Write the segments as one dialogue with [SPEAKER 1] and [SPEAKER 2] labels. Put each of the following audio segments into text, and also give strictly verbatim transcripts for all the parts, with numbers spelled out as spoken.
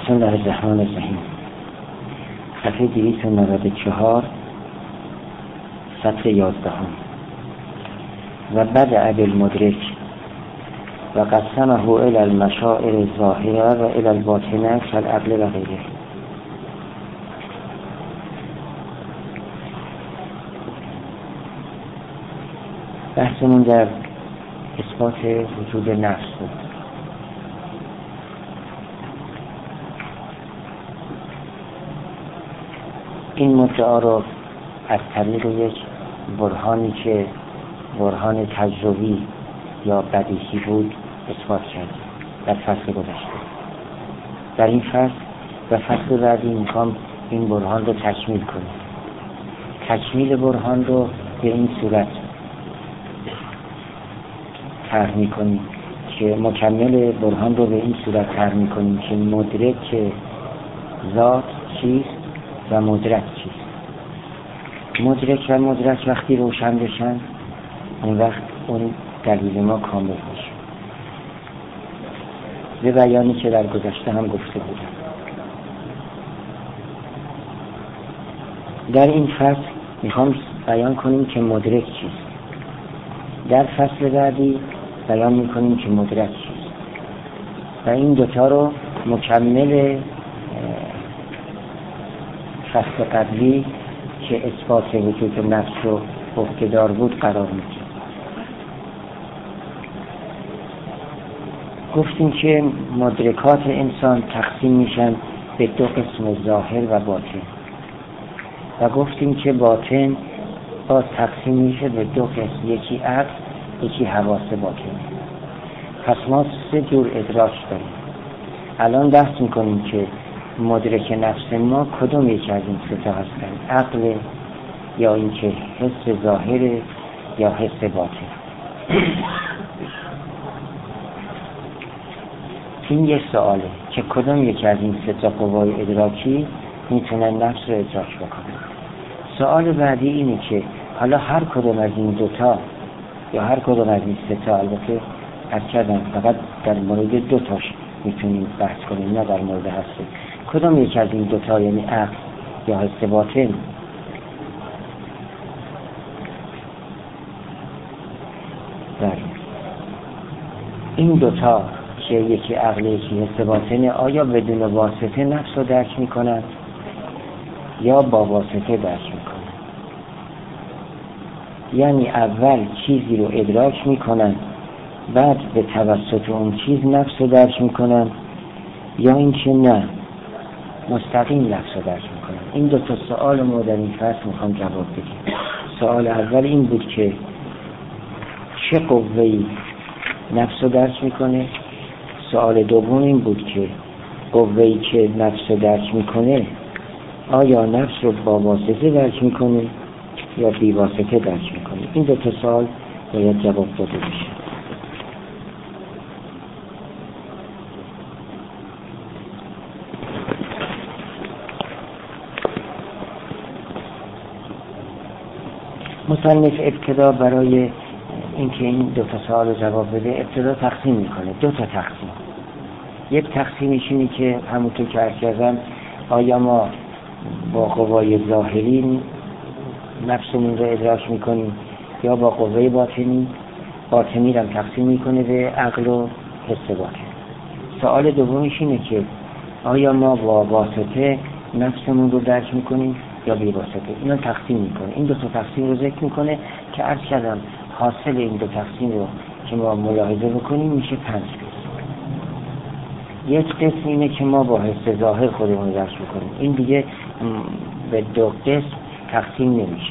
[SPEAKER 1] بسم الله الرحمن الرحیم. صفحه دویست و نود و چهار، سطر یازدهم. و بدأ بالمدرک و قسمه الى المشاعر الظاهره و الى الباطنه كالعقل و غیره. بحثمون در اثبات وجود نفس بود. این مدعا رو از طریق یک برهانی که برهان تجربی یا بدیهی بود اثبات کرد در فصل گذشته. در این فصل و فصل بعدی میخوام این برهان رو تکمیل کنیم. تکمیل برهان رو به این صورت طرح میکنیم که مکمل برهان رو به این صورت طرح میکنیم که مدرک ذات چیست و مدرک چیست. مدرک و مدرک وقتی روشن بشن اون وقت اون دلیل ما کامل میشه. به بیانی که در گذشته هم گفته بودم. در این فصل میخوام بیان کنیم که مدرک چیست. در فصل بعدی بیان میکنیم که مدرک چیست و این دوتا رو مکمل فصل قبلی که اثبات وجود نفس و اقتدار بود قرار میدیم. گفتیم که مدرکات انسان تقسیم میشن به دو قسم، ظاهر و باطن، و گفتیم که باطن باز تقسیم میشه به دو قسم، یکی عقل یکی حواس باطن. پس ما سه جور ادراک داریم. الان بحث میکنیم که مدرک نفس ما کدوم یکی از این سه تا هستن، عقل یا اینکه حس ظاهر یا حس باطن. این یک سواله که کدوم یکی از این سه تا قوای ادراکی میتونه نفس رو ادراک بکنه. سوال بعدی اینه که حالا هر کدوم از این دوتا یا هر کدوم از این سه تا، البته از کردن فقط در مورد دو تاش میتونیم بحث کنیم نه در مورد هسته، کدوم یکی از این دوتا یعنی عقل یا حس باطن بله این دوتا که یکی عقل یکی حس باطن آیا بدون واسطه نفس رو درک میکنن یا با واسطه درک میکنن؟ یعنی اول چیزی رو ادراک میکنن بعد به توسط اون چیز نفس رو درک میکنن یا اینکه نه مستقیم نفس رو درک میکنن؟ این دو تا سوال ما در این فصل میخوام جواب بدیم. سوال اول این بود که چه قوه‌ای نفس رو درک میکنه. سوال دوم این بود که قوه‌ای که نفس رو درک میکنه آیا نفس رو با واسطه درک میکنه یا بی واسطه درک میکنه. این دو تا سوال باید جواب داده بشه. مصنف ابتدا برای اینکه این دو تا سوال رو جواب بده ابتدا تقسیم میکنه. دو تا تقسیم. یک تقسیمش اینه که همونطور که عرض کردم آیا ما با قوای ظاهری نفسمون رو ادراک میکنیم یا با قوه باطنی. باطنی رو تقسیم میکنه به عقل و حس باطن. سوال دومش اینه که آیا ما با واسطه نفسمون رو درک میکنیم یا بی واسطه. اینو تقسیم میکنه. این دو تا تقسیم رو ذکر میکنه که عرض کردم حاصل این دو تقسیم رو که ما ملاحظه بکنیم میشه پنج قسم. یک قسم اینه که ما با حس ظاهر خودمون رو درک میکنیم. این دیگه به دو قسم تقسیم نمیشه.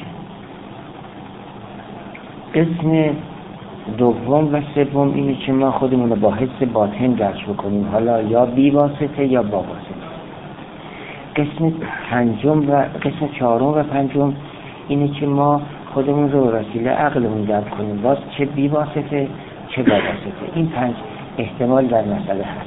[SPEAKER 1] قسم دوم و سوم اینه که ما خودمون رو با حس باطن درک بکنیم، حالا یا بی واسطه یا با واسطه. قسم پنجم و قسم چهارم و پنجم اینه که ما خودمون رو وسیله عقلمون درک کنیم، باز چه بی واسطه چه با واسطه. این پنج احتمال در مسئله هست.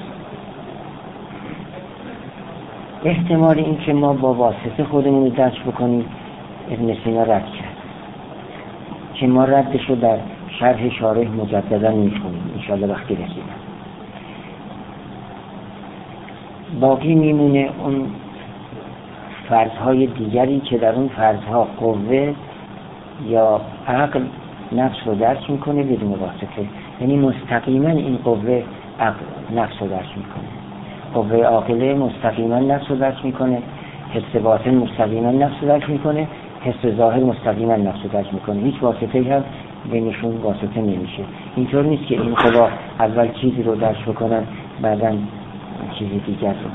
[SPEAKER 1] احتمال این که ما با واسطه خودمون رو درک بکنیم ابن سینا رد کرد که ما ردش رو در شرح شارح مجددا میخونیم انشاءالله وقتی رسیدم. باقی میمونه اون فرضهای دیگری که در اون فرضها قوه یا عقل نفس رو درک میکنه بدون واسطه، یعنی مستقیما این قوه عقل نفس رو درک میکنه، قوه عاقله مستقیما نفس رو درک میکنه، حس باطن مستقیما نفس رو درک میکنه، حس ظاهر مستقیما نفس رو درک میکنه، هیچ واسطه هم بینشون واسطه نمیشه. اینطور نیست که این قوا اول چیزی رو درک بکنن بعداً چیزی دیگر رو.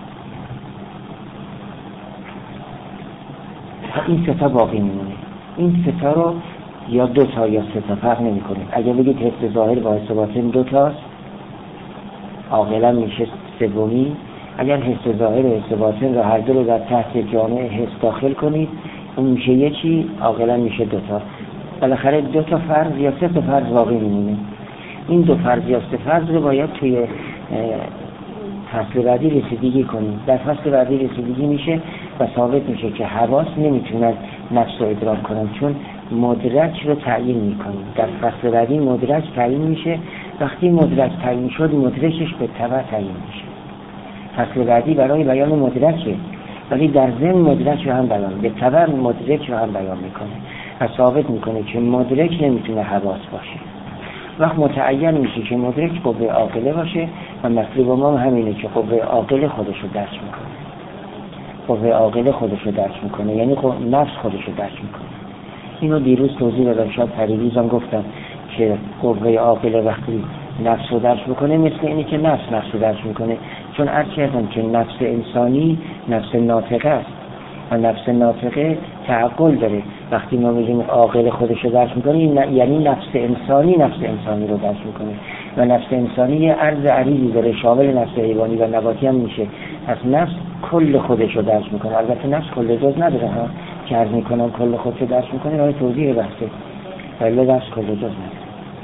[SPEAKER 1] این سه تا باقی میمونه. این سه تا رو یا دو تا یا سه تا فرق نمیکنه. اگه بگید حس ظاهر با حس باطن دو تاست، عاقلا میشه سومی. اگر حس ظاهر و حس باطن رو هر دو رو در تحت جامعه حس داخل کنید، اون میشه یکی، عاقلا میشه دو تا. بالاخره دو تا فرض یا سه تا فرض باقی میمونه. این دو فرض یا سه فرض رو باید توی فصل بعدی رسیدگی کنیم. در فصل بعدی رسیدگی میشه و ثابت میشه که حواس نمیتونن نفس رو ادراک کنن، چون مدرک رو تعیین میکنیم. در فصل بعدی مدرک تعیین میشه. وقتی مدرک تعیین شد، مدرکش به تبع تعیین میشه. فصل بعدی برای بیان مدرکه، ولی در ضمن مدرک رو هم بیان، به تبع مدرک رو هم بیان میکنه و ثابت میکنه که مدرک نمیتونه حواس باشه. وقت متعین میشه که مدرک قوه عاقله باشه و مطلوب ما همینه که قوه عاقله خودش رو درک میکنه. قوه عاقله خودش رو درک میکنه، یعنی نفس خودش رو درک میکنه. اینو دیروز توضیح دادم، شاید پریروزم گفتم که قوه عاقله وقتی نفس رو درک میکنه مثل اینه که نفس نفس رو درک میکنه، چون عرض کردم که نفس انسانی نفس ناطقه است و نفس ناطقه تعقل داره. وقتی ما میگیم عاقل خودش رو درک میکنه یعنی نفس انسانی نفس انسانی رو درک میکنه و نفس انسانی یه عرض عریضی داره، شامل نفس حیوانی و نباتی هم میشه. از نفس کل خودش رو درک میکنه. البته نفس کل جز نداره ها که عرض میکنم کل خودش رو درک میکنه، برای توضیح بحثه، ولی نفس کل جز نداره.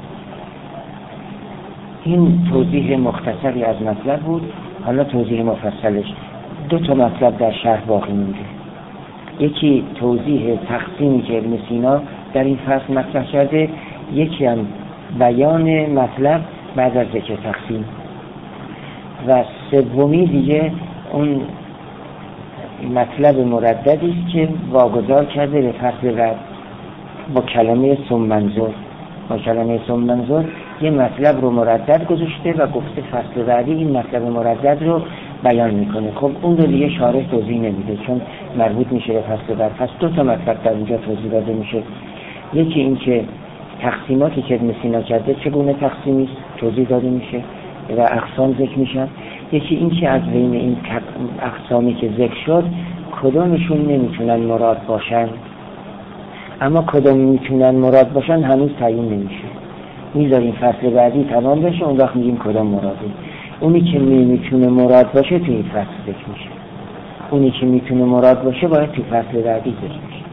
[SPEAKER 1] این توضیح مختصری از مطلب بود. حالا توضیح مفصلش. دو تا مطلب در شرح باقی مونده. یکی توضیح تقسیمی که ابن سینا در این فصل مطرح کرده، یکی هم بیان مطلب بعد از ذکر تقسیم، و سومی دیگه اون مطلب مرددی است که واگذار کرده به فصل بعد با کلمه ثم منظور. با کلمه ثم منظور یه مطلب رو مردد گذاشته و گفته فصل بعدی این مطلب مردد رو بیان میکنه. خب اون رو دیگه شارح توضیح نمیده چون مربوط میشه به فصل بعد. پس دو تا مطلب در اینجا توضیح داده میشه. یکی این که تقسیماتی که ابن سینا کرده چگونه تقسیمی است توضیح داده میشه و اقسام ذکر میشن. یکی این که از بین این اقسامی که ذکر شد کدومشون نمیتونن مراد باشن، اما کدوم میتونن مراد باشن هنوز تعیین نمیشه. میذاریم فصل بعدی تمام بشه، اون وقت میگیم کدوم مراده. اونی که نمیتونه مراد باشه توی این فصل ذکر میشه، اونی که میتونه مراد باشه باید توی فصل بعدی ذکر میشه.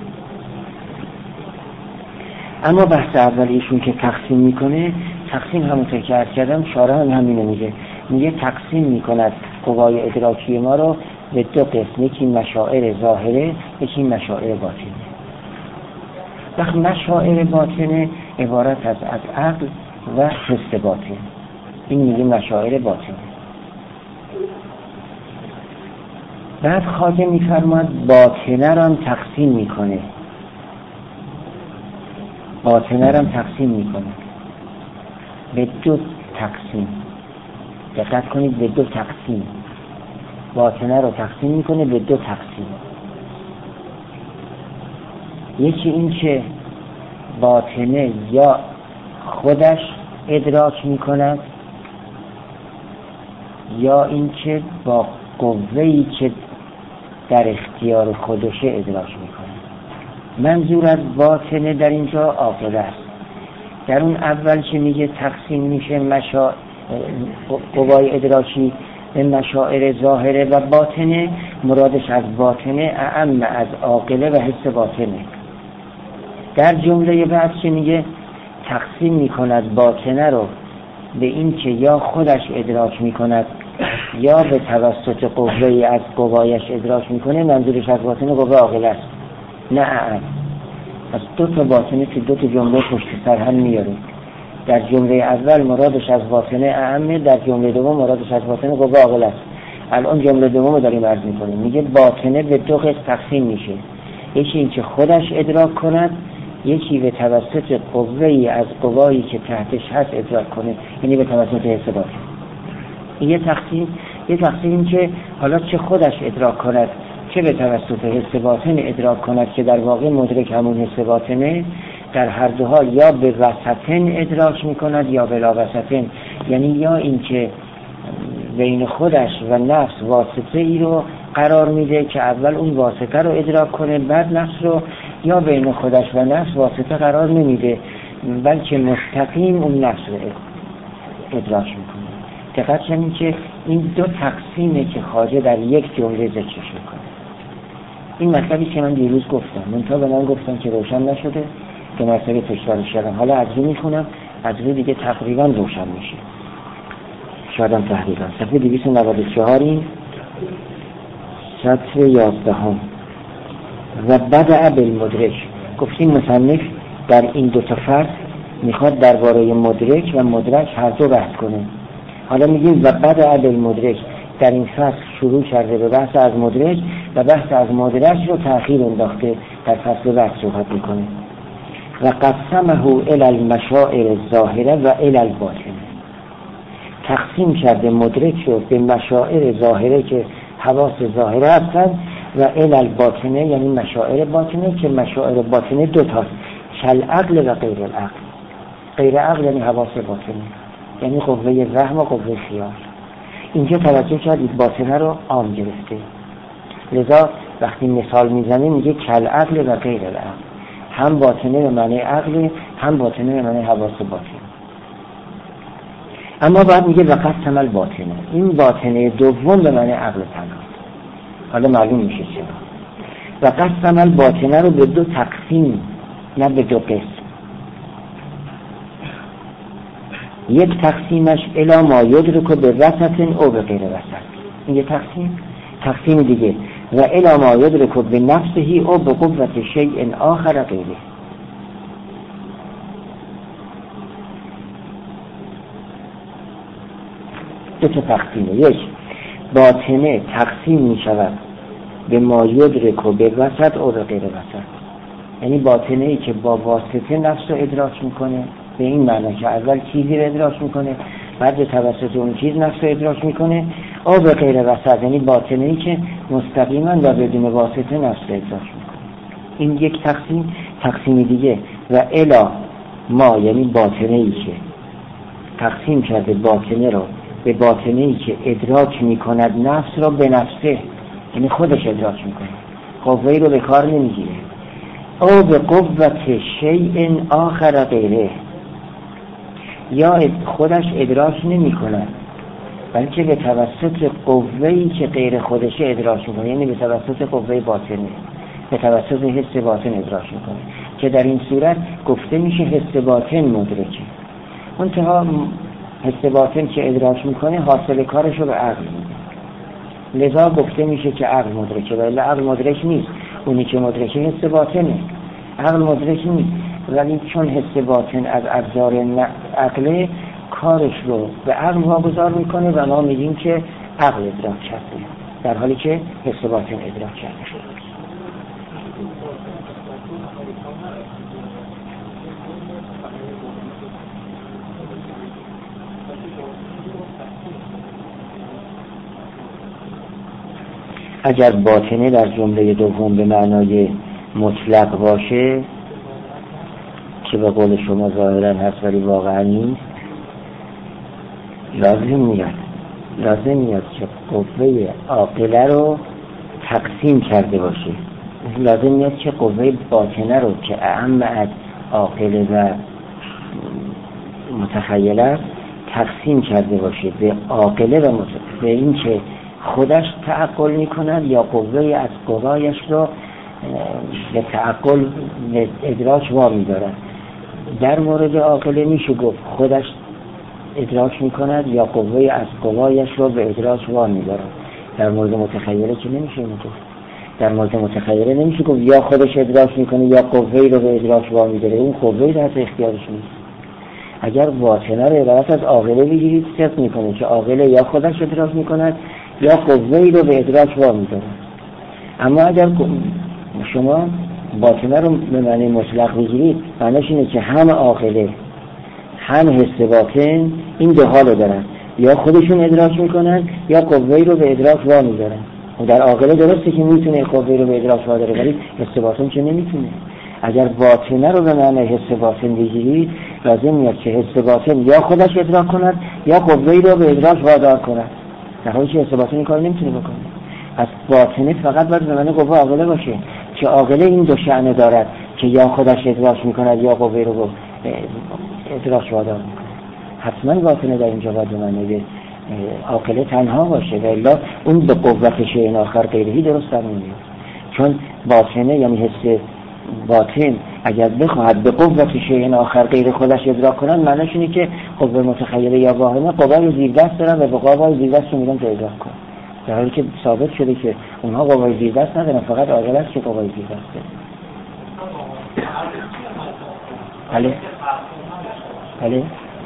[SPEAKER 1] اما بحث اولیشون که تقسیم میکنه، تقسیم همونطور که عرض کردم شارح هم همینو میگه، میگه تقسیم میکند قوای ادراکی ما رو به دو قسم، یکی مشاعر ظاهره یکی مشاعر باطنه. وقت مشاعر باطنه عبارت از از عقل و حس باطن، این میگه مشاعر باطنه. بعد خواجه میفرماد باطنه رو هم تقسیم میکنه، باطنه رو هم تقسیم میکنه به دو تقسیم. دقت کنید، به دو تقسیم. باطنه رو تقسیم میکنه به دو تقسیم. یکی این که باطنه یا خودش ادراک میکند یا این که با قوه‌ای که در اختیار خودشه ادراک میکنه. منظور از باطنه در اینجا عاقله است. در اون اول که میگه تقسیم میشه مشا... قوای ادراکی به مشاعر ظاهره و باطنه، مرادش از باطنه اعم از عاقله و حس باطنه. در جمله بعد که میگه تقسیم میکند باطنه رو به این که یا خودش ادراک میکند یا به توسط قوه‌ای از قوایش ادراک میکنه، منظورش از باطنه قوه عاقله است نه اعم. پس دو تا باطنه که دو تا جمله پشت سر هم میاره. در جمله اول مرادش از باطنه اعمه، در جمله دوم مرادش از باطنه قوه عاقله است. الان جمله دوم رو داریم عرض میکنیم، میگه باطنه به دو قسم تقسیم میشه، یکی این که خودش ادراک کند، یکی به توسط قوه‌ای از قوایی که تحتش هست ادراک کنه، یعنی به توسط حس باطن. این یه تقسیم. یه تقسیم این که حالا چه خودش ادراک کند چه به توسط حس باطن ادراک کند که در واقع مدرک همون حس باطنه، در هر دو حال یا به وسطن ادراک میکند یا بلا وسطن، یعنی یا این که بین خودش و نفس واسطه ای رو قرار میده که اول اون واسطه رو ادراک کنه بعد نفس رو، یا بین خودش و نفس واسطه قرار نمیده بلکه مستقیم اون نفس رو ادراک میکنه. دقت کنید که این دو تقسیمه که خواجه در یک جمله ذکرش میکنه. این مطلبی که من دیروز گفتم، منتها به من گفتم که روشن نشده، که مرتبه تکرارش کردم. حالا از رو میخونم، از رو دیگه تقریبا روشن میشه، شادم تحریران. صفحه دویست و نود و چهار این سطر یازدهم. و بدأ بالمدرک. گفتیم مصنف در این دو تا فرد میخواد درباره مدرک و مدرک هر دو بحث کنه. حالا میگیم و بدأ بالمدرک، در این فصل شروع کرده به بحث از مدرک و بحث از مدرک رو تأخیر انداخته، در فصل بعد صحبت میکنه. و قسمه الی المشاعر الظاهره و الی الباطنه. تقسیم کرده مدرک رو به مشاعر ظاهره که حواس ظاهره هستند و الی الباطنه یعنی مشاعر باطنه که مشاعر باطنه دو تاست، کل عقل و غیر العقل. غیر عقل یعنی حواس باطنه، یعنی قوه فهم و قوه خیال. اینجا توجه کردید باطنه رو عام گرفته، لذا وقتی مثال میزنه میگه کل عقل و غیر العقل، هم باطنه به معنی عقل هم باطنه به معنی حواس باطنه. اما بعد میگه و قسم الباطنه، این باطنه دوم به معنی عقل تنها. حالا معلوم میشه چرا. و قسم الباطنه رو به دو تقسیم، نه به دو قسم. یک تقسیمش الی ما یدرک به وسط او به غیر وسط، این یه تقسیم. تقسیم دیگه و الی ما یدرک به نفسه او به قوت شیء آخر غیره. دو تا تقسیمه. یک، باطنه تقسیم می شود به ما یدرک به وسط او به غیر وسط، یعنی باطنه ای که با واسطه نفس رو ادراک میکنه، به این معنی که اول چیزی رو ادراک میکنه بعد به توسط اون چیز نفس رو ادراک میکنه، او به غیر وسط یعنی باطنه ای که مستقیما و بدون واسطه نفس رو ادراک میکنه. این یک تقسیم. تقسیم دیگه و الا ما یعنی باطنه ای که تقسیم کرده باطنه رو به باطنه ای که ادراک میکند نفس رو به نفسه، یعنی خودش ادراک میکنه، قوهی رو به کار نمیگیره. او به قوت شیء آخر غیره، یا خودش ادراک نمی کند بلکه به توسط قوهی که غیر خودش ادراک میکنه، یعنی به توسط قوه باطنه، به توسط حس باطن ادراک میکنه، که در این صورت گفته میشه حس باطن مدرکه. منتها حس باطن که ادراک میکنه حاصل کارش رو به عقل میده، لذا گفته میشه که عقل مدرکه، ولی عقل مدرک نیست. اونی که مدرکه حس باطنه، عقل مدرک نیست. ولی چون حس باطن از ابزار عقل، کارش رو به عقل واگذار میکنه و ما میگیم که عقل ادراک کرده، در حالی که حس باطن ادراک کرده شده. اگر باطنه در جمله دوم به معنای مطلق باشه که به قول شما ظاهرا هست ولی واقعا نیست، لازم میاد لازم میاد که قوه عاقله رو تقسیم کرده باشه، لازم میاد که قوه باطنه رو که اعم از عاقله و متخیله تقسیم کرده باشه به عاقله و متخیله، به این که خودش تعقل میکند یا قوه از قوایش رو به تعقل به ادراک وامی دارد. در مورد عاقله میشه گفت خودش ادراک میکند یا قوه از قوایش رو به ادراک وامی دارد. در مورد متخیله که نمیشه گفت، در مورد متخیله نمیشه گفت یا خودش ادراک میکنه یا قوه رو به ادراک وامی داره، اون قوه تحت اختیارش نیست. اگر باطنه رو عبارت از عاقله بگیرید صدق میکنه که عاقله یا خودش ادراک میکند یا قوه‌ای رو به ادراک وامی دارن. اما اگر شما باطنه رو به معنی مطلق بگیرید، معنیش اینه که هم عاقله هم حس باطن این دو حالو دارن، یا خودشون ادراک میکنن یا قوه‌ای رو به ادراک وامی دارن. و در عاقله درسته که میتونه قوه‌ای رو به ادراک وامی داره، ولی حس باطن که نمیتونه. اگر باطنه رو به معنی حس باطن بگیرید، لازم میاد که حس باطن یا خودش ادراک کند یا قوه‌ای رو به ادراک وادار کند، در حالی که حس باطن این کار نمیتونه بکنه. پس باطنه فقط باید به معنی قوه عاقله باشه که عاقله این دو شأن دارد که یا خودش ادراک میکند یا قوه رو ادراک وادار میکند. حتما باطنه در اینجا باید به معنی عاقله تنها باشه، و الا اون به قوت شیء آخر غیرهی درست در نمیاد. چون باطنه یعنی حس باطن اگر بخواهد به قوت شیء آخر غیر خودش ادراک کنند، معنیش اینه که قوه متخیله یا واهمه قوه رو زیر دست دارن و به قوه زیر دست میدن که ادراک کنن، در حالی که ثابت شده که اونها قوه زیر دست ندارن، فقط عاقل است که قوه زیر دست داره. بله بله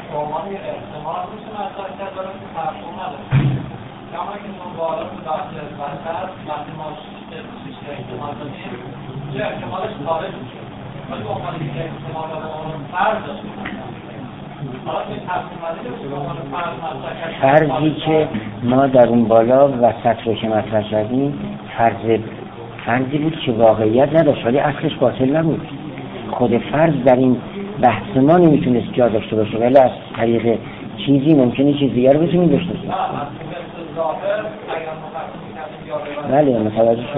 [SPEAKER 1] فرضی که ما در اون بالا وسط رو که مطرح کردیم فرض فرضی بود که واقعیت نداشت ولی اصلش باطل نبود. خود فرض در این بحث ما نمیتونست جا داشته باشه، ولی از طریق چیزی ممکنه چیز دیگر بتونیم داشته باشیم. بله متوجه شد.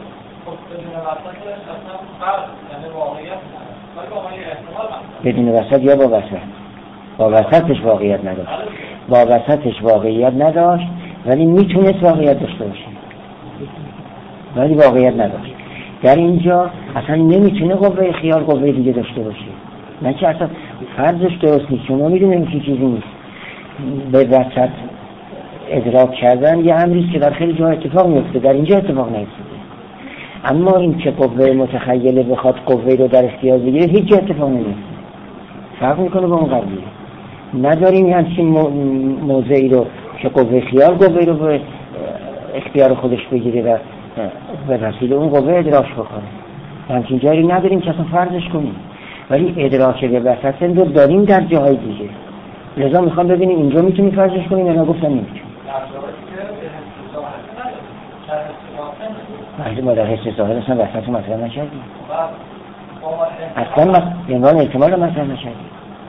[SPEAKER 1] بدون وسط یا با وسط؟ با وسطش واقعیت نداشت. با وسطش واقعیت نداشت ولی میتونست واقعیت داشته باشه، ولی واقعیت نداشت. در اینجا اصلا نمیتونه قوه خیال قوه دیگه داشته باشه، نه که اصلا فرضش درست نیست. شما میدونید که چیزی نیست. به وسط ادراک کردن یه امریست که در خیلی جا اتفاق میفته، در اینجا اتفاق نیفتاده. اما این که قوه متخیله بخواد قوه رو در اختیار بگیره هیچ جا اتفاق نمیفته. فرق میکنه با اون قبلی. نداریم همچین موضعی رو که قوه خیال قوه رو به اختیار خودش بگیره و به وسیله اون قوه ادراک بکنه. همچین جایی نداریم که اصلا فرضش کنیم، ولی ادراک به وسط رو داریم در جاهای دیگه. لذا میخوام ببینیم اینجا میتونی فرضش کنیم یا گفتم نمیتونیم. وقتی ما در حس ظاهر اصلا وسط مطرح نکردیم، اصلا عنوان احتمال رو مطرح نکردیم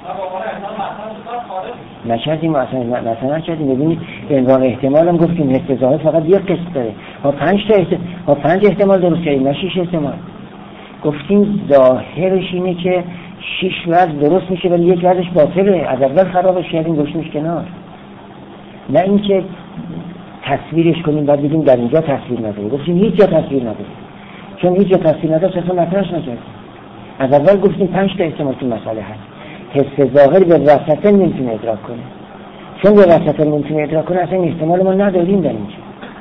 [SPEAKER 1] نکردیم اصلا مطرح نکردیم. ببینید عنوان احتمال هم گفتیم حس ظاهر فقط یک قسم داره. ما پنج تا احتمال ما پنج احتمال درست کردیم، نه شش احتمال. گفتیم ظاهرش اینه که شش وجه درست میشه ولی یک وجهش باطله، از اول خرابش کردیم گوشیمش کنار. نه اینکه تصویرش کنیم بعد بگیم در اینجا تصویر نداره. گفتیم هیچ جا تصویر نداره، چون هیچ جا تصویر نداره اصلا مطرحش نکردیم. از اول گفتیم پنج تا احتمال تو مسئله هست. حس ظاهر به وسط نمیتونه ادراک کنه، چون به وسط نمیتونه ادراک کنه اصلا احتمال ما نداریم در اینجا.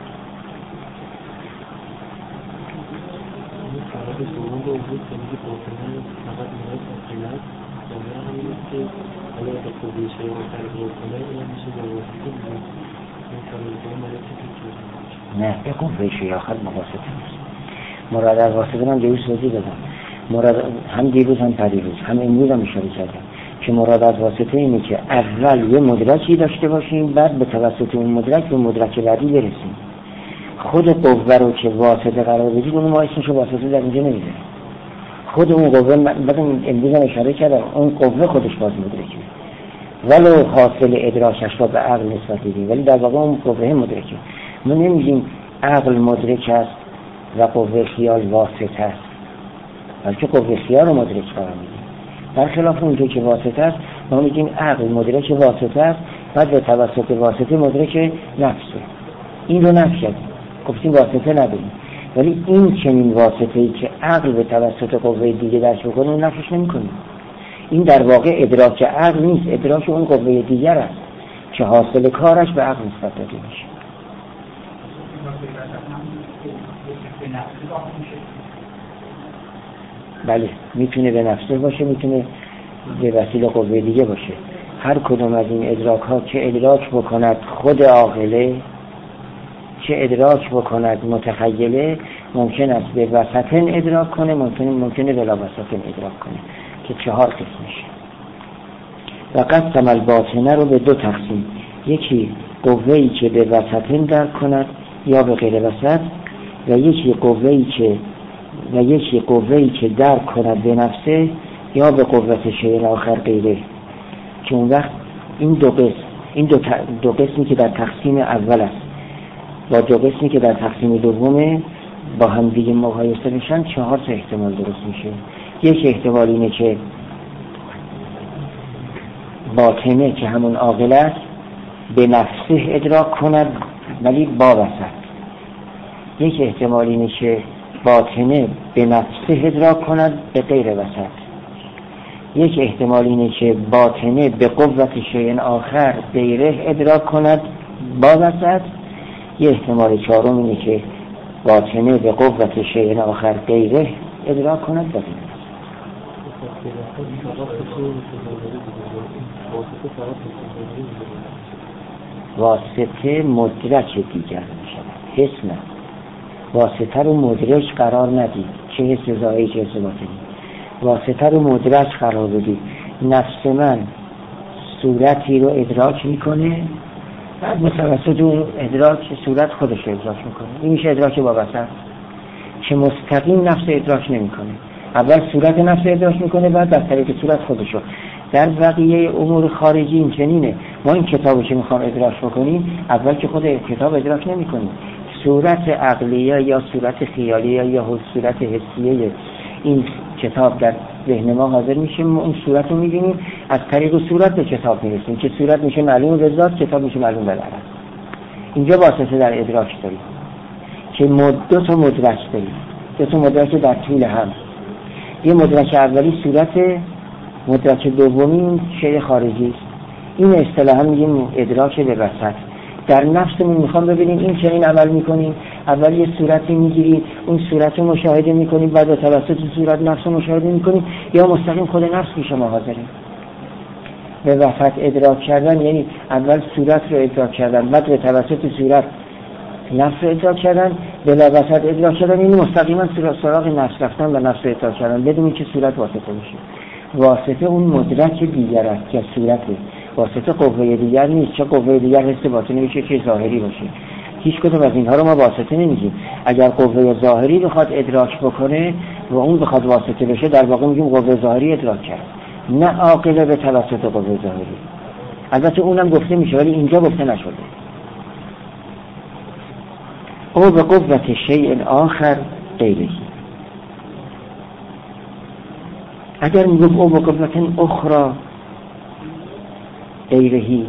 [SPEAKER 1] نه بکن فیشی آخر مقاصد نیست. مراد از واسطه من دیروز توضیح دادم. مراد هم دیروز هم پریروز هم امروز هم اشاره کردم که مراد از واسطه اینه که اول یه مدرکی داشته باشیم، بعد به توسط اون مدرک به مدرک بعدی برسیم. خود قوه رو که واسطه قرار بدید اون ما اسمشو واسطه در اینجا نمیذاریم. خود اون قوه بعد امروز هم اشاره کردم اون قوه خودش باز مدرکه، ولو حاصل ادراکش رو به عقل نسبت بدیم، ولی در واقع اون قوه مدرکه. ما نمیگیم عقل مدرک است و قوه خیال واسطه است، بلکه قوه خیال رو مدرک قرار میدیم. برخلاف اونجا که واسطه است ما میگیم عقل مدرک واسطه است، بعد به توسط واسطه مدرک نفسه. این رو نفی کردیم، گفتیم واسطه نداریم، ولی این چنین واسطه‌ای که عقل به توسط قوه دیگه درک بکنه اون نفیش نمی‌کنیم. این در واقع ادراک عقل نیست، ادراک اون قوه دیگر است که حاصل کارش به عقل نسبت داده میشه. بله میتونه به نفسه باشه، میتونه به وسیله قوه دیگه باشه. هر کدوم از این ادراک ها که ادراک بکند خود عاقله چه ادراک بکند متخیله، ممکن است به وسطن ادراک کنه، ممکن ممکنه بلا وسطن ادراک کنه، که چهار قسمشه. و قسم الباطنه رو به دو تقسیم، یکی قوه‌ای که به وسطن درک کند یا به غیر وسط، و یکی قوه‌ای که و یکی قوه‌ای که درک کند به نفسه یا به قوت شیء آخر غیره. که اون وقت این دو قسم این دو, ت... دو قسمی که در تقسیم اول است با دو قسمی که در تقسیم دومه با هم دیگه مقایسه بشن، چهار تا احتمال درست میشه. یک احتمال اینه که باطنه که همون عاقل است به نفسه ادراک کند ولی با وسط. یک احتمال اینه که باطنه به نفسه ادراک کند به غیر وسط. یک احتمال اینه که باطنه به قوت شیء آخر غیره ادراک کند با وسط. یک احتمال چهارم اینه که باطنه به قوت شیء آخر غیره ادراک کند با غیره. واسطه مدرک دیگر می شود، حس نه. واسطه رو مدرک قرار ندید، چه حس ظاهری چه حس باطنی. واسطه رو مدرک قرار بدید. نفس من صورتی رو ادراک میکنه، بعد متوسط اون ادراک صورت خودش رو ادراک میکنه. این میشه ادراک با وسط که مستقیم نفس ادراک نمیکنه. اول صورت نفس ادراک میکنه، بعد در طریق صورت خودشو. در بقیه امور خارجی این چنینه. ما این کتابو که میخوام ادراک بکنیم، اول که خود کتاب ادراک نمیکنیم، صورت عقلیه یا صورت خیالیه یا صورت حسیه این کتاب در ذهن ما حاضر میشه، ما اون صورت رو میبینیم، از طریق صورت به کتاب میرسیم که صورت میشه معلوم به ذات، کتاب میشه معلوم به عرض. اینجا واسطه در ادراک داریم که دو تا مدرک داریم، دو تا مدرک در طول هم. یه مدرک اولی صورت، مدرک دومی شیء خارجی است. این اصطلاحا میگیم ادراک به وسط. در نفسمون میخوام ببینیم این چه این عمل میکنیم، اول یه صورتی میگیریم، اون صورت رو مشاهده میکنیم، بعد توسط صورت نفس رو مشاهده میکنیم، یا مستقیم خود نفس پیش ما حاضریم. به وسط ادراک کردن یعنی اول صورت رو ادراک کردن، بعد به توسط صورت نفس رو ادراک کردن، به وسط ادراک کردن، یعنی مستقیما سراغ نفس رفتن و نفس رو ادراک کردن بدون که صورت واسطه بشه. واسطه اون مدرک دیگر است که صورته. واسطه قوه دیگر نیست، چه قوه دیگر حس باطنی میشه چه ظاهری باشه. هیچ کدوم از اینها رو ما واسطه نمیگیم. اگر قوه ظاهری بخواد ادراک بکنه و اون بخواد واسطه بشه، در واقع میگیم قوه ظاهری ادراک کرد، نه عاقله به توسط قوه ظاهری. البته اونم گفته میشه ولی اینجا گفته نشده. او به قوت شیء آخر غیره. اگر میگم او به قوت اخرى غیرهی،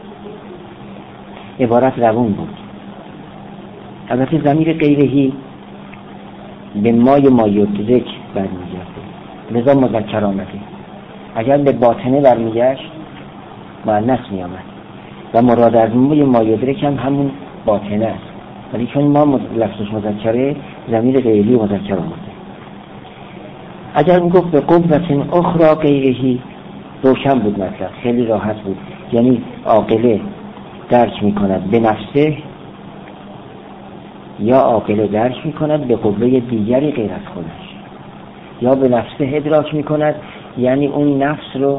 [SPEAKER 1] عبارت روون بود. البته ضمیر غیرهی به مای مایدرک برمیگرده، لذا مذکر آمده. اگر به باطنه برمیگشت مؤنث میآمد و مراد از مای مایدرک هم همون باطنه است، ولی چون ما لفظش مذکره ضمیر غیرهی مذکر آمده. اگر میگفت به قوت اخرى غیرهی، روشن بود مطلب، خیلی راحت بود. یعنی عاقله درک میکند به نفسه یا عاقله درک میکند به قوه دیگری غیر از خودش، یا به نفسه ادراک میکند یعنی اون نفس رو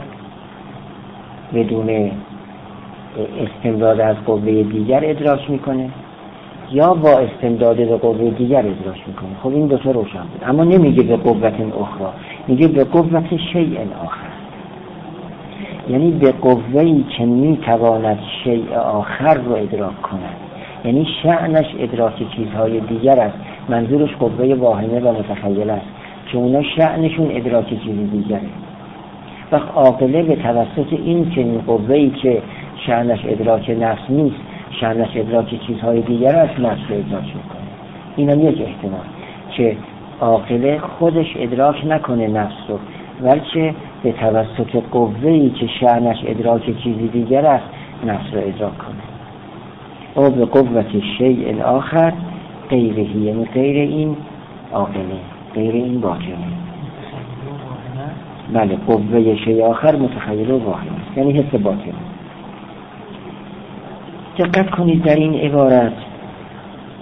[SPEAKER 1] بدون استمداد از قوه دیگر ادراک میکنه، یا با استمداد به قوه دیگر ادراک میکنه. خب این دو تا روشن بود. اما نمیگه به قوت اخرى، میگه به قوت شیء آخر، یعنی به قوه‌ای که میتواند شیء آخر رو ادراک کند. یعنی شأنش ادراک چیزهای دیگر است. منظورش قوه واهمه و متخیل است که اونا شأنشون ادراک چیز دیگره. وقت عاقله به توسط این که این قوه‌ای که شأنش ادراک نفس نیست، شأنش ادراک چیزهای دیگر است، نفس رو ادراک میکنه. این هم یک احتمال که عاقله خودش ادراک نکنه نفس رو، بلکه به توسط قوه‌ای که شأنش ادراک چیزی دیگر است نفس رو ادراک کنه. او به قوت شیء آخر غیرهی، یعنی غیر این عاقله، غیر این باطنه. بله، قوه شیء آخر متخیل و واهمه است، یعنی حس باطنه. دقت کنید در این عبارت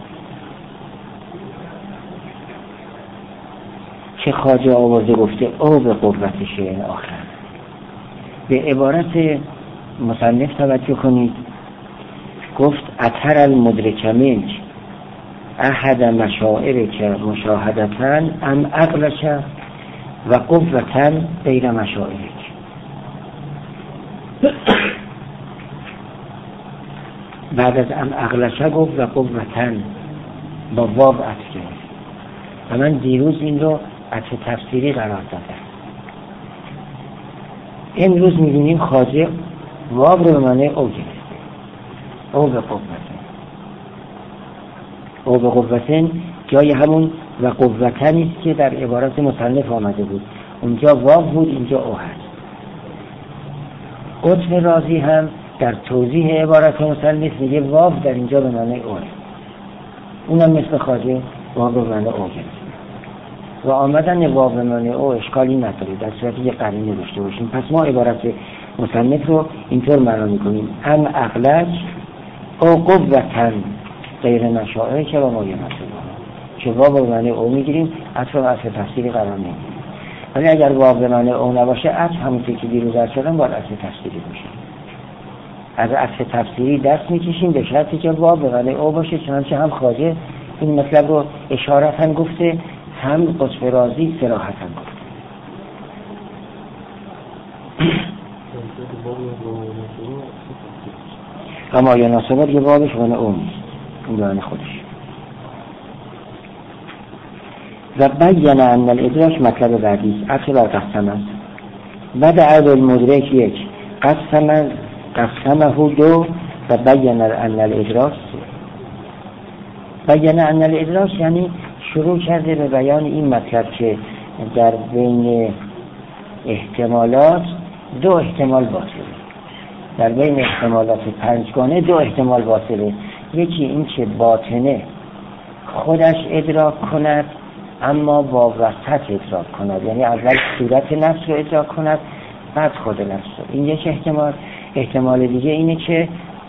[SPEAKER 1] که خواجه آورده گفته او به قوت شیء آخر. به عبارت مصنف توجه کنید. گفت اثر المدرک منک احد مشاعرک مشاهدتاً ام عقلک و قوتاً غیر مشاعرک. بعد از ام عقلک گفت و قوتاً با واو عطف کرد و من دیروز این رو عطف تفسیری قرار دادم. امروز می‌بینیم خواجه واو رو به معنی او گرفته، او به قوتن. او به قوتن جای همون و قوتنی است که در عبارت مصنف آمده بود، اونجا واو بود، اینجا او هست. قطب رازی هم در توضیح عبارت مصنف میگه واو در اینجا به معنی اوه، اونم مثل خواجه واو به معنی او گرفته و آمدن واو به معنی او اشکالی نداره در صورتی که قرینه داشته باشیم. پس ما عبارت مصنف رو اینطور معنا میکنیم ام عقلک او قوتن غیر مشاعر که با ما یه مسئله که واو به معنی او میگیریم، عطف و عطف تفسیری قرار نمیگیریم. ولی اگر واو به معنی او نباشه عطف همونطور که دیروز عرض کردم باید عطف تفسیری باشه. از عطف تفسیری دست میکشیم به شرطی که واو به معنی او باشه، چنانچه هم خواجه این مطلب رو اشارتاً گفته، هم قطب رازی صراحتاً گفته. اما یا ناسبت یه بابش ونه اون نیست، اون دارن خودش. و بیان ان الادراک مطلب بعدی عطف بر قسم است. بعد عدد المدرک یک قسم قسمه دو و بیان ان الادراک بیان ان الادراک یعنی شروع کرده به بیان این مطلب که در بین احتمالات دو احتمال باطله. در بین احتمالات پنجگانه دو احتمال باطله. یکی این که باطنه خودش ادراک کند اما با وسط ادراک کند، یعنی اول صورت نفس رو ادراک کند بعد خود نفس رو. این یک احتمال. احتمال دیگه اینه که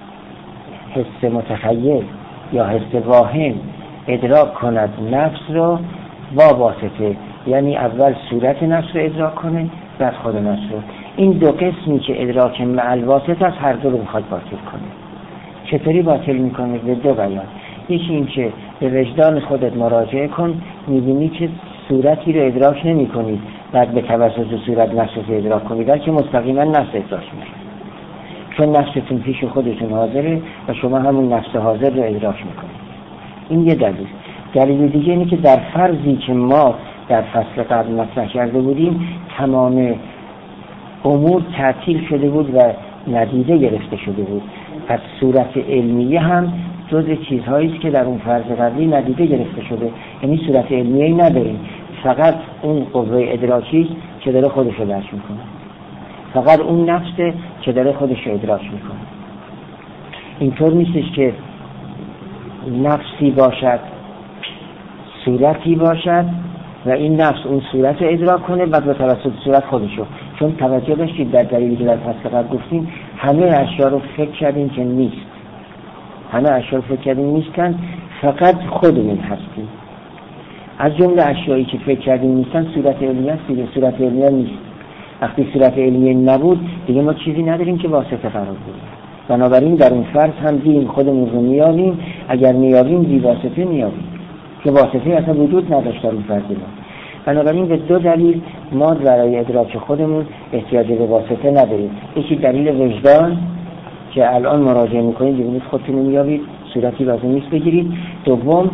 [SPEAKER 1] حس متخیل یا حس واهم ادراک کند نفس رو با واسطه، یعنی اول صورت نفس رو ادراک کنه بعد خود نفس رو. این دو قسمی که ادراک مع الواسط است هر دو رو میخواد باطل کنه. چطوری باطل میکنه؟ به دو بیان. یکی این که به وجدان خودت مراجعه کن، میبینی که صورتی رو ادراک نمی کنید بعد به توسط صورت نفس رو ادراک کنید، بلکه مستقیما نفس ادراک میکنید، چون نفستون پیش خودتون حاضره و شما همون نفس حاضر رو ادراک میکنید. این یه دلیل. دلیل دیگه اینه که در فرضی که ما در فصل قبل مطرح کرده بودیم تمام امور تعطیل شده بود و ندیده گرفته شده بود. پس صورت علمیه هم جز چیزهایی است که در اون فرض قبلی ندیده گرفته شده، یعنی صورت علمیه‌ای نداریم، فقط اون قوه ادراکی که داره خودش رو درک میکنه، فقط اون نفسه که داره خودش رو ادراک میکنه. اینطور نیستش که نفسی باشد صورتی باشد و این نفس اون صورت رو ادراک کنه بعد به توسط صورت خودشو. چون توجه داشتید در دلیلی که در فصل قبل گفتیم همه اشیا رو فکر کردیم که نیست، همه اشیا رو فکر کردیم نیستن، فقط خودمون هستیم. از جمله اشیایی که فکر کردیم نیستن صورت علمیه است دیگه. صورت علمیه نیست. وقتی صورت علمیه نبود دیگه ما چیزی نداریم که واسطه قرار بده. بنابراین در اون فرض هم دین خودمون رو میابیم، اگر میابیم بی واسطه میابیم که واسطه اصلا وجود نداشت در اون فرض ما. بنابراین به دو دلیل ما برای ادراک خودمون احتیاج به واسطه نداریم. یکی دلیل وجدان که الان مراجعه میکنید ببینید خودتون میابید، صورتی لازم نیست بگیرید. دوم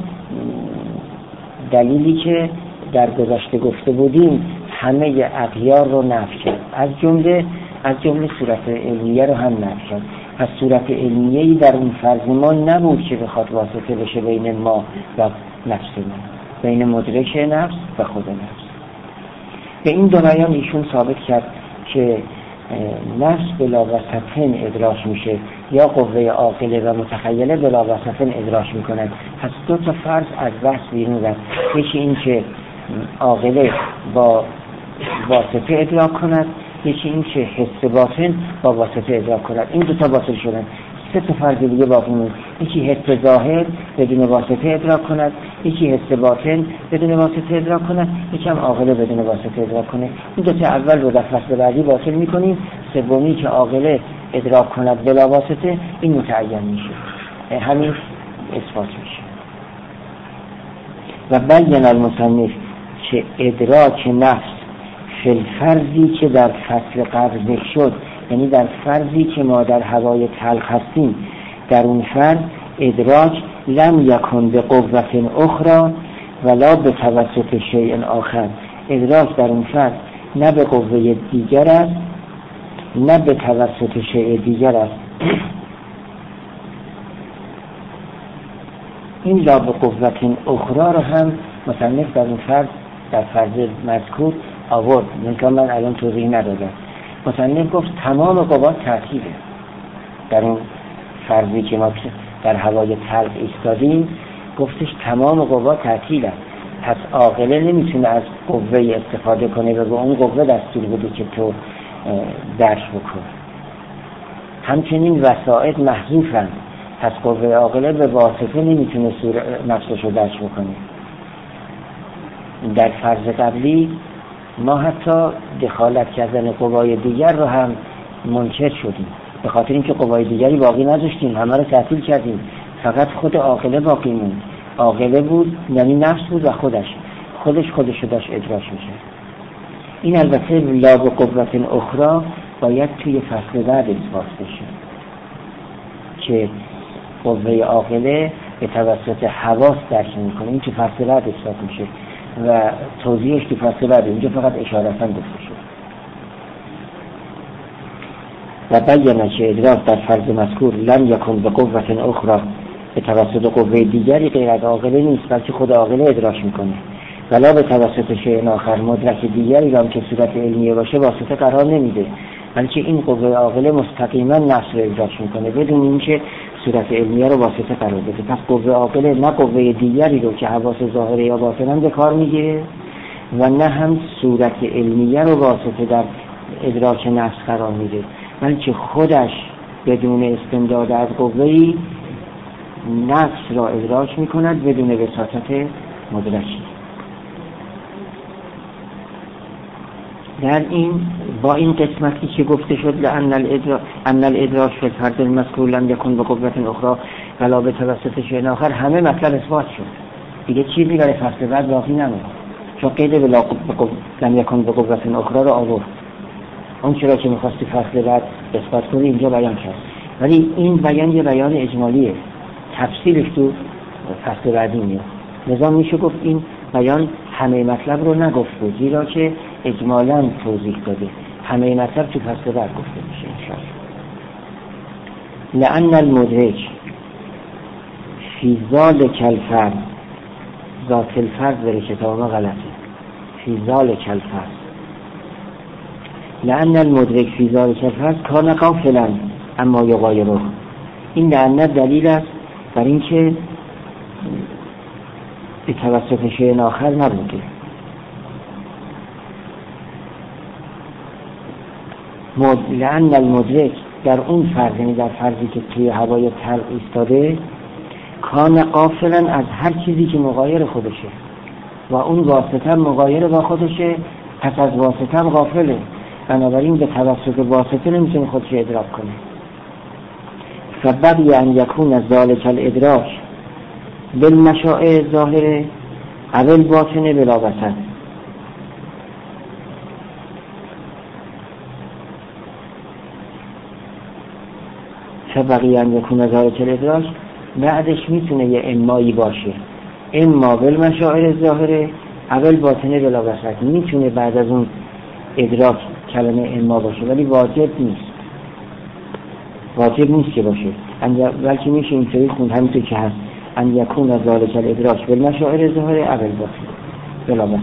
[SPEAKER 1] دلیلی که در گذشته گفته بودیم همه اغیار رو نفی کرد، از جمله از جمله صورت علمیه رو هم نفی کرد. پس صورت علمیه‌ای در اون فرض ما نبود که بخواد واسطه بشه بین ما و نفس ما، بین مدرک نفس و خود نفس. به این دو بیان ایشون ثابت کرد که نفس بلا واسطه ادراک میشه یا قوه عاقله و متخیله بلا واسطه ادراک میکنند. پس دو تا فرض از بحث بیرون رفت. یکی این که عاقله با واسطه ادراک کند، یکی این که حس باطن با واسطه ادراک کند. این دو تا باطل شدن. سه تا فرض دیگه باقی مونده. یکی حس ظاهر بدون واسطه ادراک کند، یکی حس باطن بدون واسطه ادراک کند، یکی هم عاقله بدون واسطه ادراک کنه. این دو تا اول رو در فصل بعدی باطل میکنیم. سومی که عاقله ادراک کند بلا واسطه، این متعین میشه، همین اثبات میشه. و بیان المصنف که ادراک نفس فی الفرضی که در فصل قبل ذکر شد، یعنی در فرضی که ما در هوای تلخ هستیم، در اون فرض ادراک لم یکن به قوت اخرى ولا به توسط شیء آخر. ادراک در اون فرض نه به قوه دیگر است نه به توسط شیء دیگر است. این لا به قوت اخرى رو هم مصنف در اون فرض در فرض مذکور آورد، منکه من الان توضیح ندادم. مصنف گفت تمام قوات تعطیله. در اون فرضی که ما در هوای تلخ ایستادیم گفتش تمام قوات تعطیله، پس عاقله نمیتونه از قوه استفاده کنه و به اون قوه دستور بده که تو درک بکن. همچنین وسائط محذوفن، پس قوه عاقله به واسطه نمیتونه نفسش رو درک بکنه. در فرض قبلی ما حتی دخالت کردن قوای دیگر رو هم منکر شدیم، به خاطر اینکه قوای دیگری باقی نذاشتیم، همه رو تعطیل کردیم، فقط خود عاقله باقی موند. عاقله بود یعنی نفس بود و خودش خودش خودش داشت ادراک میشه. این البته لا به قوت اخرى باید توی فصل بعد اثبات بشه که قوه عاقله به توسط حواس درک میکنه. این تو فصل بعد اثبات میشه و توضیحش تو فصل بعد، اینجا فقط اشارتاً گفته شد. و بیان که ادراک در فرض مذکور لم یکن به قوت اخرى به توسط قوه دیگری غیر از عاقله نیست، بلکه خود عاقله ادراک میکنه. ولا به توسط شیء آخر، مدرک دیگری را که صورت علمیه باشه واسطه قرار نمیده، بلکه این قوه عاقله مستقیما نفس رو ادراک میکنه بدون اینکه صورت علمیه رو واسطه قرار بده. پس قوه عاقله نه قوه دیگری رو که حواس ظاهره یا باطنه به کار میگیره و نه هم صورت علمیه رو واسطه در ادراک نفس قرار میده، بلکه خودش بدون استمداد از قوه‌ای نفس را ادراک میکند بدون وساطت مدرکی. در این با این قسمتی که گفته شد لأن الادراک ان الادراک فی الفرد المذکور لم یکن به قوت اخرى ولا به توسط شیء آخر، همه مطلب اثبات شد دیگه، چیزی برای فصل بعد باقی نموند، چون قید به لم یکن به قوت اخرى رو آورد. اون چرا که می‌خواستی فصل بعد اثبات کنی اینجا بیان کرد، ولی این بیان یه بیان اجمالیه، تفصیلش تو فصل بعدی میاد. لذا میشه گفت این بیان همه مطلب رو نگفته، زیرا که اجمالاً توضیح داده، همه مطلب تو فصل بعد گفته میشه انشاءالله. لأن المدرک فی ذالک الفرض، ذات الفرض در کتاب ما غلطه، فی ذالک الفرض. لأن المدرک فی ذالک الفرض کان غافلا اما یغایره. این لأن دلیل است بر اینکه به توسط شیء آخر نبوده. لأن المدرک در اون فرض، یعنی در فرضی که توی هوای تلخ ایستاده، کان غافلا از هر چیزی که مغایر خودشه و اون واسطه مغایر با خودشه، پس از واسطه هم غافله، بنابراین به توسط واسطه نمیتونه خودش ادراک کنه. فبقی ان یکون ذالک الادراک بالمشاعر ظاهره اول باطنه بلا وسط. فبقی ان یکون ذالک الادراک بعدش میتونه یه امایی باشه، اما بالمشاعر ظاهره اول باطنه بلا وسط. میتونه بعد از اون ادراک کلمه اما باشه، ولی واجب نیست، واجب نیست که باشه، بلکه میشه اینطوری خوند همینطور که هست، ان یکون ذالک الادراک بالمشاعر ظاهره اول باطنه بلا وسط.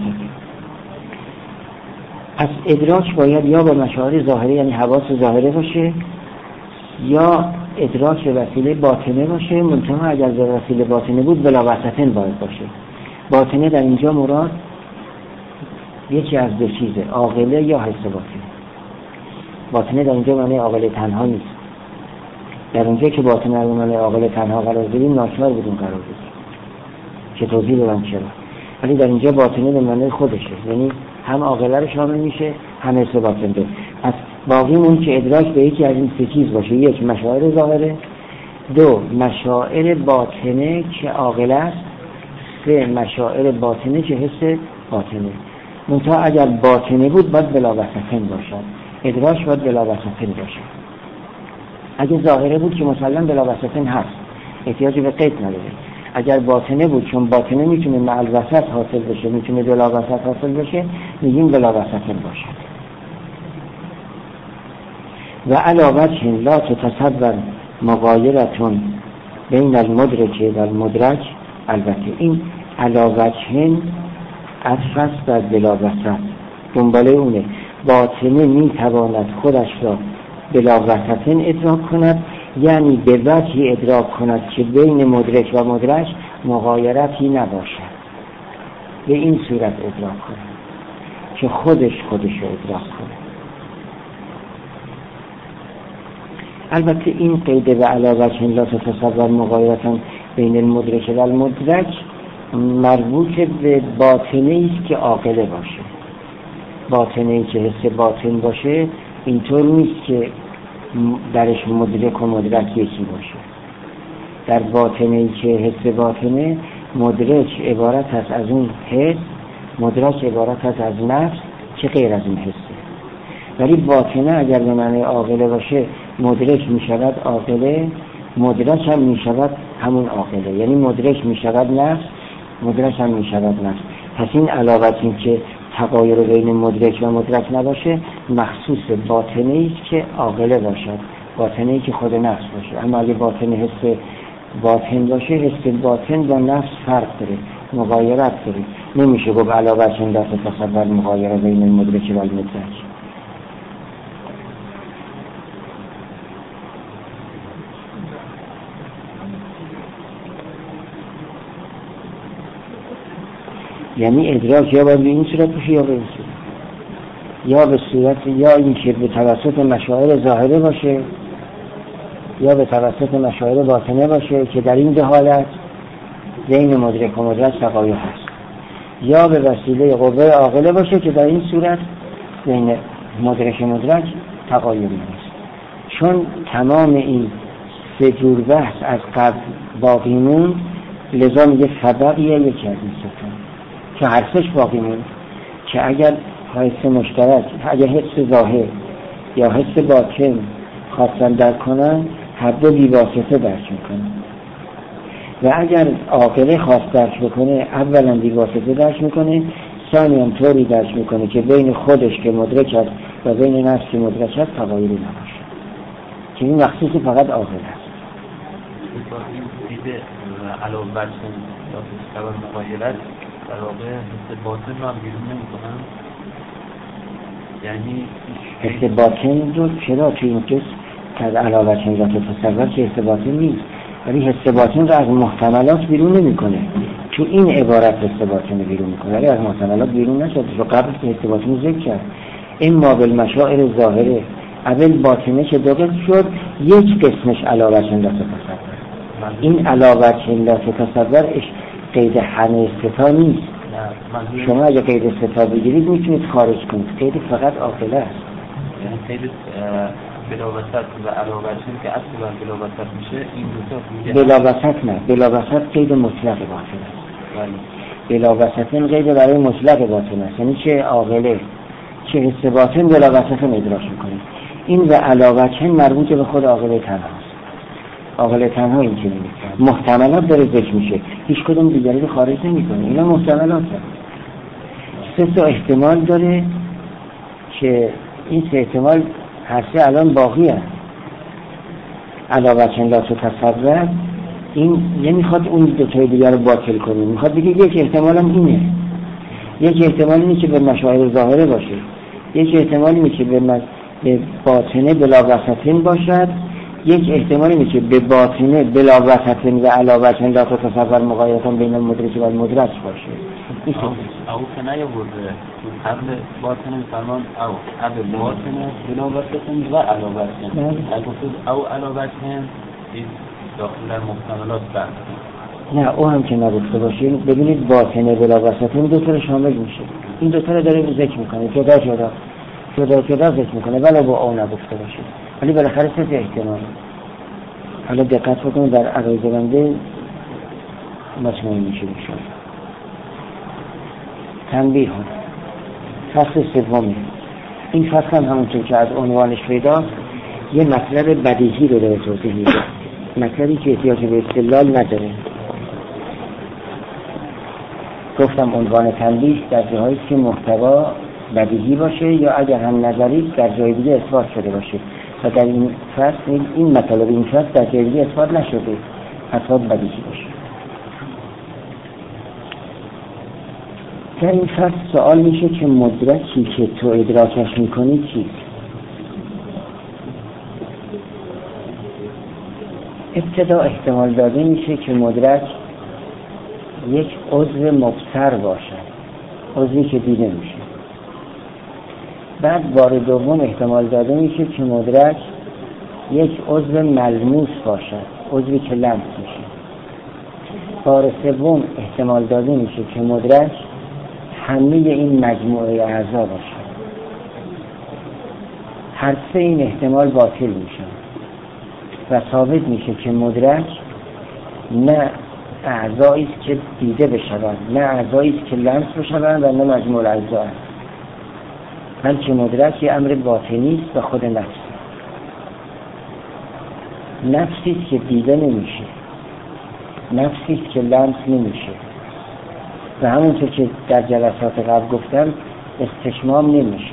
[SPEAKER 1] پس ادراک باید یا با مشاعر ظاهره یعنی حواس ظاهره باشه، یا ادراک به وسیله باطنه باشه، منتها اگر به وسیله باطنه بود بلا وسطن باید باشه. باطنه در اینجا مراد یکی از دو چیزه، عاقله یا حس باطنه. باطنه در اینجا معنی عاقله تنها نیست، در اونجا که باطن رو من عاقل تنها قرار بدیم ناچار بودیم قرار بدیم که توضیح بدم چرا. ولی در اینجا باطنه به معنی خودشه، یعنی هم عاقله رو شامل میشه هم حس باطن ده. از باقیمون که ادراک به یکی از این سه چیز باشه، یک مشاعر ظاهره، دو مشاعر باطنه که عاقله است، سه مشاعر باطنه که حس باطنه. منتها اگر باطنه بود باید بلاوسطن باشد، ادراک باید بلاوسطن باشد. اگه ظاهره بود که مسلم بلاوسطن هست، احتیاجی به قید نداره. اگر باطنه بود، چون باطنه میتونه مع الوسط حاصل بشه، میتونه بلاوسط حاصل بشه، میگیم بلاوسطن باشد. و علاوه لا تتصور مغایرتون بین المدرک و المدرک. البته این علاوه عطف است بر بلاوسط، دنباله اونه. باطنه میتواند خودش را بلاوسطن ادراک کند، یعنی به وجهی ادراک کند که بین مدرک و مدرک مغایرتی نباشد، به این صورت ادراک کند که خودش خودش رو ادراک کند. البته این قیده به علاوه لا تتصور مغایرتن بین المدرک و المدرک مربوط به باطنه است که عاقله باشه. باطنه ای که حس باطن باشه اینطور نیست که درش مدرک و مدرک یکی باشه. در باطنه ای که حس باطنه، مدرک عبارت است از اون حس، مدرک عبارت است از نفس که غیر از این حسه. ولی باطنه اگر به معنی عاقله باشه، مدرک می شود عاقله، مدرک هم می شود همون عاقله، یعنی مدرک می شود نفس، مدرک هم می شود نفس. پس این علاوه این که تغایر بین مدرک و مدرک نباشه مخصوص باطنه است که عاقله باشد، باطنه ای که خود نفس باشه. اما اگه باطنه حس باطن باشه، حس باطن با نفس فرق داره، مغایرت داره. نمیشه گفت علاوه چند لا تتصور مغایره بین المدرک و المدرک. یعنی ادراک یا باید به این صورت باشه یا به این صورت، یا به صورت یا این که به توسط مشاعر ظاهره باشه یا به توسط مشاعر باطنه باشه که در این دو حالت بین مدرک و مدرک تغایر هست، یا به وسیله قوه عاقله باشه که در این صورت بین مدرک و مدرک تغایر نیست. چون تمام این سه جور بحث از قبل باقی موند، لذا میگه فبقیه یکی از این ستون که هر سش باقی موند، که اگر حس مشترک، اگر حس ظاهر یا حس باطن خواستن درک کنن، هر دو بی‌واسطه درک میکنن. و اگر عاقله خواست درک بکنه، اولا بی‌واسطه درک میکنه، ثانیاً طوری درک میکنه که بین خودش که مدرک است و بین نفس که مدرک است تغایری نباشه، که این مخصوص فقط عاقله است.
[SPEAKER 2] دیده علاوه بر سبب مغایرت در واقع حس باطن رو هم بیرون نمی‌کنن، یعنی
[SPEAKER 1] حس باطن رو چرا توی این قسم که از علاوه چند لا تتصور که حس باطن نیست، ولی حس باطن رو از محتملات بیرون نمی‌کنه. تو این عبارت حس باطن رو بیرون می‌کنه، ولی از محتملات بیرون نشد. تو قبل که حس باطن رو ذکر کرد، اما بالمشاعر ظاهره اول باطنه که دو قسم شد، یک قسمش علاوه چند لا تتصور. این علاوه چند لا تصورش قید همه ستا نیست. شما اگه قید ستا بگیرید میتونید خارج کنید، قید فقط عاقله است.
[SPEAKER 2] یعنی قید بلاوسط و علاوه‌چین که اصل بر بلاوسط میشه، این دو تا
[SPEAKER 1] بلاوسط نه، بلاوسط قید مطلق باطن است. بلاوسطن قید برای مطلق باطن است، یعنی چه عاقله چه حس باطن بلاوسطن ادراک میکنه. این و علاوه‌چین مربوط به خود عاقله تنها است. عاقله تنها این چنینه، محتملات داره ذکر میشه، هیچ کدوم دیگری رو خارج نمیکنه. اینا محتملات هست. سه تا احتمال داره که این سه احتمال هر سه الان باقی هست. علاوه چند لا تتصور این نمیخواد اون دو تای دیگر رو باطل کنه، میخواد بگه یک احتمال هم اینه، یک احتمال اینه که به مشاعر ظاهره باشه، یک احتمال اینه که به, مز... به باطنه بلاوسطن باشد، یک احتمال اینه که به باطنه بلاوسطن و علاوه چند لا تتصور مغایرتن بین المدرک و المدرک باشه.
[SPEAKER 2] او که نیاورده قبل باطنه فرمان او قبل باطنه بلاوسطن و علاوه چند، اگه او علاوه چند این داخل محتملات بند.
[SPEAKER 1] نه او هم که نگفته باشیم. ببینید باطنه بلا وسط این دو تا رو شامل میشه. این دو تا رو داره ذکر میکنه جدا جدا جدا جدا ذکر میکنه ولی با او نگفته باشیم، ولی بالاخره سه احتمال. حالا دقت بکنید در عرایض بنده مطمئن میشه میشه. تنبیه ها فصل سومی. این فصل هم همونطور که از عنوانش پیداست یه مطلب بدیهی رو داره توضیح میده، مطلبی که احتیاج به استدلال نداره. گفتم عنوان تنبیه در جاهایی که محتوا بدیهی باشه یا اگر هم نظری در جای دیگه اثبات شده باشه و در این فصل این مطالب این فصل در جای دیگه اثبات نشده اثبات بدیهی باشه. در این فصل سوال میشه که مدرکی که تو ادراکش میکنی چیست؟ ابتدا احتمال داده میشه که مدرک یک عضو مبصر باشد، عضوی که دیده میشه. بعد بار دوم احتمال داده میشه که مدرک یک عضو ملموس باشد، عضوی که لمس میشه. بار سوم احتمال داده میشه که مدرک همه این مجموعه اعضا باشد. هر سه این احتمال باطل میشه و ثابت میشه که مدرک نه اعضایی است که دیده بشوند، نه اعضایی است که لمس بشوند و نه مجموع اعضا است، بلکه مدرک یه امر باطنی است به خود نفس. نفسی است که دیده نمیشه، نفسی است که لمس نمیشه و همونطور که در جلسات قبل گفتم استشمام نمیشه،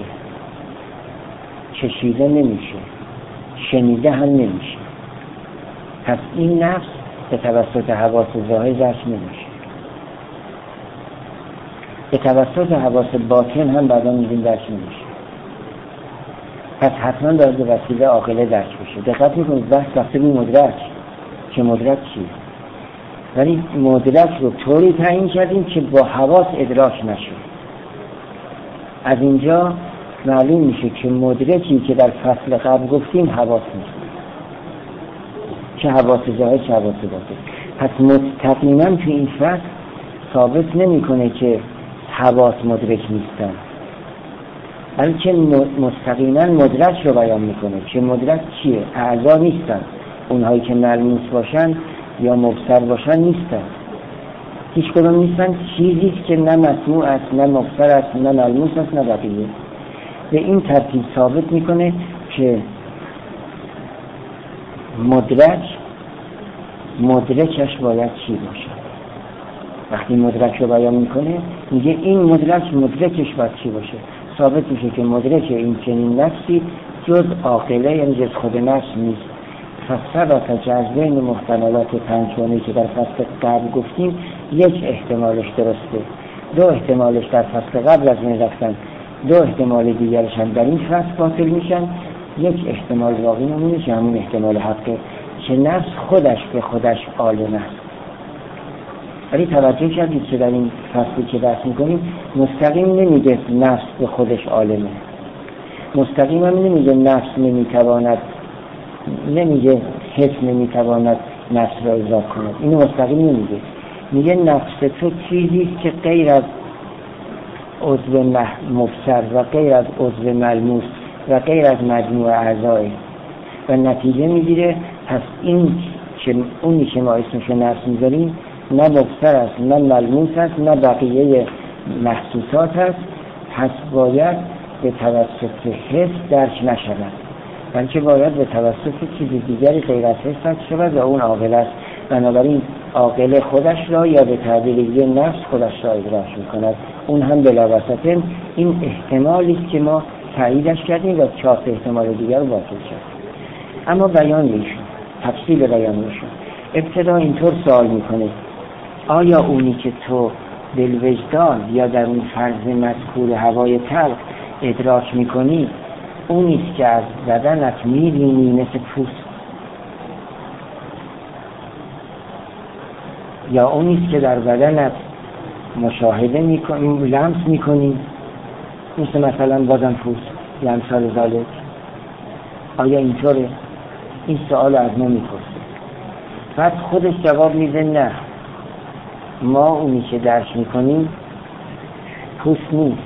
[SPEAKER 1] چشیده نمیشه، شنیده هم نمیشه. پس این نفس به توسط حواس ظاهر درک نمیشه، به توسط حواس باطن هم بعدا میگیم درک نمیشه. پس حتما باید به وسیله عاقله درک بشه. دقت میکنید بحث وقتی بی مدرک که مدرک چیه، ولی مدرک رو طوری تعیین کردیم که با حواس ادراک نشه. از اینجا معلوم میشه که مدرکی که در فصل قبل گفتیم حواس نیست، چه حواس ظاهر چه حواس باطن. پس مستقیما تو این فصل ثابت نمیکنه که حواس مدرک نیستن، بلکه مستقیما مدرک رو بیان میکنه که مدرک چیه. اعضا نیستن، اونهایی که ملموس باشن یا مبصر باشن نیستن، هیچ کدوم نیستن. چیزی که نه مسموع است، نه مبصر است، نه ملموس است، نه بقیه. به این ترتیب ثابت میکنه که مدرک مدرکش باید چی باشه. وقتی مدرک رو بیان میکنه میگه این مدرک مدرکش باید چی باشه. ثابت میشه که مدرک این چنین نفسی جز عاقله یعنی جز خود نفس نیست. فثبت که از بین محتملات پنجگانه‌ای که در فصل قبل گفتیم یک احتمالش درسته، دو احتمالش در فصل قبل از این رفتن، دو احتمال دیگرش هم در این فصل باطل میشن، یک احتمال باقی نمونه که همون احتمال حقه که نفس خودش به خودش عالم است. ولی توجه کردید که در این فصلی که بحث میکنیم مستقیم نمیگه نفس به خودش عالمه، مستقیم هم نمیگه نفس نمیتواند، نمیگه حس نمیتواند نفس را ادراک کند. اینو مستقیم نمیگه، میگه نفس تو چیزی که غیر از عضو مبصر و غیر از عضو ملموس و غیر از مجموع اعضای و نتیجه میگیره. پس این که اونی که ما اسمش نفس میذاریم نه مبصر است، نه ملموس است، نه بقیه محسوسات است، پس باید به توسط حس درک نشود، بلکه باید به توسط چیزی دیگری غیر از حس درک شود و اون عاقل است. بنابراین عاقل خودش را یا به تعبیر دیگه نفس خودش را ادراک میکند. اون هم بلاوسط این احتمالی است که ما تاییدش کردیم و چهار احتمال دیگر رو باطل کرد. اما بیان میشون، تفصیل بیان میشون. ابتدا اینطور سوال میکنه آیا اونی که تو بالوجدان یا در اون فرض مذکور هوای تلخ ادراک میکنی اونیست که از بدنت میبینی مثل پوست، یا اونیست که در بدنت مشاهده میکنی، لمس میکنی مثل مثلا بادم پوست یا امثال ذالک؟ آیا اینطوره؟ این سوال از ما میپرسه. بعد خودش جواب میده نه، ما اونی که درک میکنیم پوست نیست،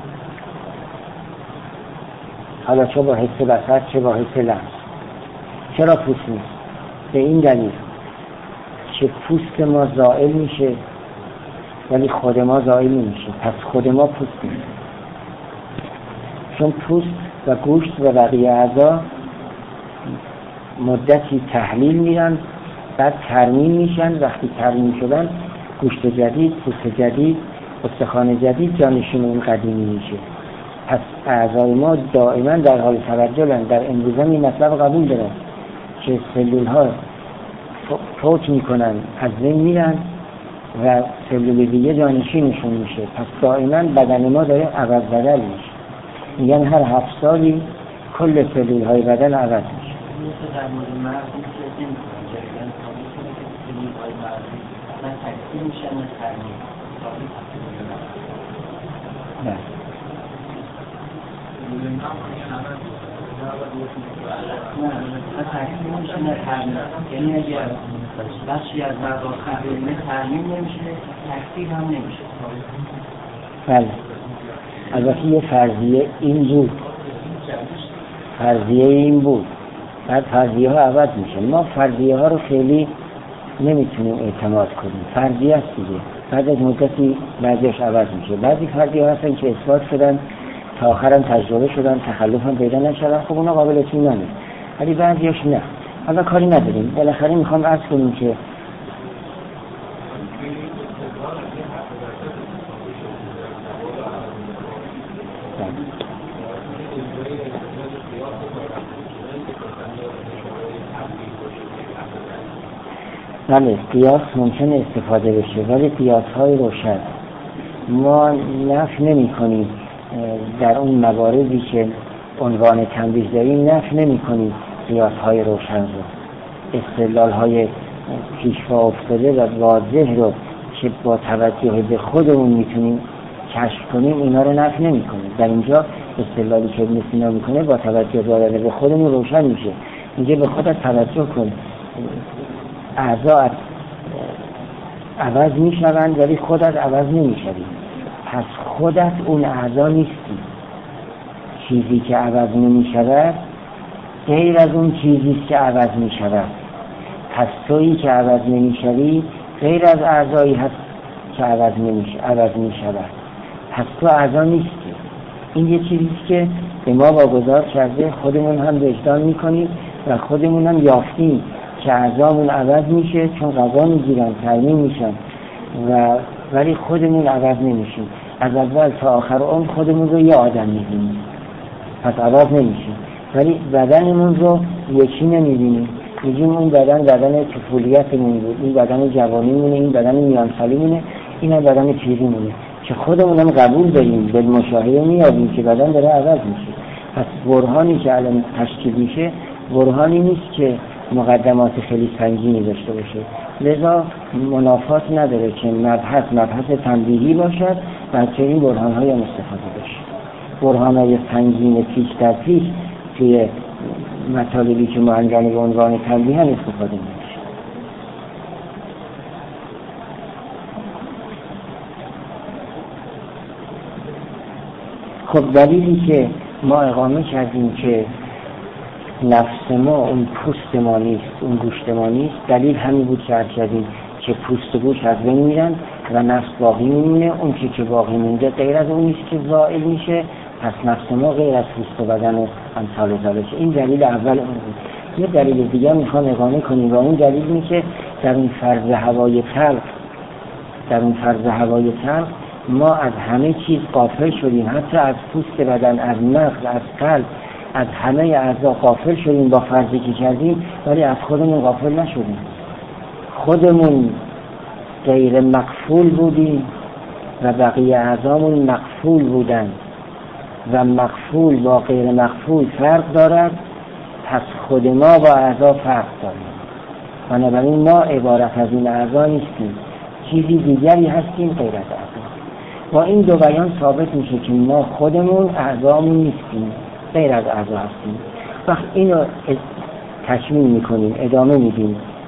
[SPEAKER 1] حالا چه با حس بصر چه با حس لمس. چرا پوست نیست؟ به این دلیل که پوست ما زائل میشه ولی خود ما زائل نمیشه، پس خود ما پوست نیست. چون پوست و گوشت و بقیه اعضا مدتی تحلیل میرن، بعد ترمیم میشن. وقتی ترمیم شدن گوشت جدید، پوست جدید، استخوان جدید جانشین اون قدیمی میشه. پس اعضای ما دائما در حال تبدلن. در امروزه این مطلب قبول دارن که سلول ها فوت میکنن، از بین میرن و سلول دیگه جانشینشون میشه. پس دائما بدن ما داره عوض بدل میشه. میگن هر هفت سالی کل سلول های بدن عوض میشه.
[SPEAKER 3] در مورد مردم که این جریان سلول های مردم اصلا تکثیر میشن و ترمیم
[SPEAKER 1] نه
[SPEAKER 3] نه تکثیر میشن و ترمیم، یعنی اگر بخشی از مراحل ترمیم نمیشه تکثیر هم نمیشه.
[SPEAKER 1] بله، البته یه فرضیه این بود، فرضیه این بود، بعد فرضیه ها عوض میشه. ما فرضیه ها رو خیلی نمیتونیم اعتماد کنیم، فرضیه است دیگه. بعد از مدتی بعضیش عوض میشه. بعضی فرضیه ها هستن که اثبات شدن تا آخرم تجربه شدن، تخلف هم پیدا نشدن، خب اونا قابل اطمینانه. ولی بعضیش نه. حالا کاری نداریم، بالاخره میخوام عرض کنیم که بله قیاس ممکنه استفاده بشه، ولی قیاس های روشن. ما نفی نمی کنیم در اون مواردی که عنوان تنبیه داریم، نفی نمی کنیم قیاس های روشن رو، استدلال های پیشوا افتاده و واضح رو که با توجه به خودمون میتونیم کشف کنیم، اینا رو نفی نمی کنیم. در اینجا استدلالی که ابن سینا میکنه با توجه به خودمون روشن میشه. میگه به خودت توجه کن، اعضا عوض میشوند ولی خودت عوض نمیشوی. پس خودت اون اعضا نیستی. چیزی که عوض نمیشود غیر از اون چیزیست که عوض میشود. پس تویی که عوض نمیشوی غیر از اعضایی هست که عوض نمیشه عوض میشود. پس تو اعضا نیستی. این یه چیزیست که به ما واگذار کرده، خودمون هم وجدان میکنیم و خودمون هم یافتیم که اعضامون عوض میشه چون غذا میگیرن، ترمیم میشن و ولی خودمون عوض نمیشیم. از اول تا آخر عمر خودمون رو یه آدم میبینیم، پس عوض نمیشیم. ولی بدنمون رو یکی نمیبینیم، میگیم اون بدن بدن طفولیتمون بود، این بدن جوانیمونه، این بدن میان سالیمونه، این هم بدن پیریمونه، که خودمون هم قبول داریم، به مشاهده میابیم که بدن داره عوض میشه. پس برهانی که الان تشکیل میشه برهانی نیست که مقدمات خیلی سنگینی داشته باشه. لذا منافات نداره که مبحث مبحث تنبیهی باشد و از این برهان‌های هم استفاده بشه. برهان‌های سنگین پیش در پیش توی مطالبی که معلقی به عنوان تنبیه هم استفاده میشه. خب دلیلی که ما اقامه کردیم که نفس ما اون پوست ما نیست، اون گوشت ما نیست، دلیل همین بود که عرض کردیم که پوست و گوشت از بین میرن و نفس باقی میمونه. اون که که باقی مونده غیر از اون نیست که زائل میشه، پس نفس ما غیر از پوست و بدن و امثال ذالک. این دلیل اول اون بود. یه دلیل دیگه میخوام اقامه کنیم و اون دلیل اینه که در اون فرض هوای خلق در اون فرض هوای خلق ما از همه چیز غافل شدیم، حتی از پوست بدن، از مغز، از قلب، از همه اعضا غافل شدیم با فرضی که کردیم، ولی از خودمون غافل نشدیم. خودمون غیر مقفول بودیم و بقیه اعضامون مقفول بودن و مقفول با غیر مقفول فرق دارد. پس خود ما با اعضا فرق داریم، بنابراین ما عبارت از این اعضا نیستیم، چیزی دیگری هستیم غیر از اعضا. با این دو بیان ثابت میشه که ما خودمون اعضامون نیستیم، غیر از اعضا هستیم. وقت اینو تکمیل میکنیم، ادامه میدیم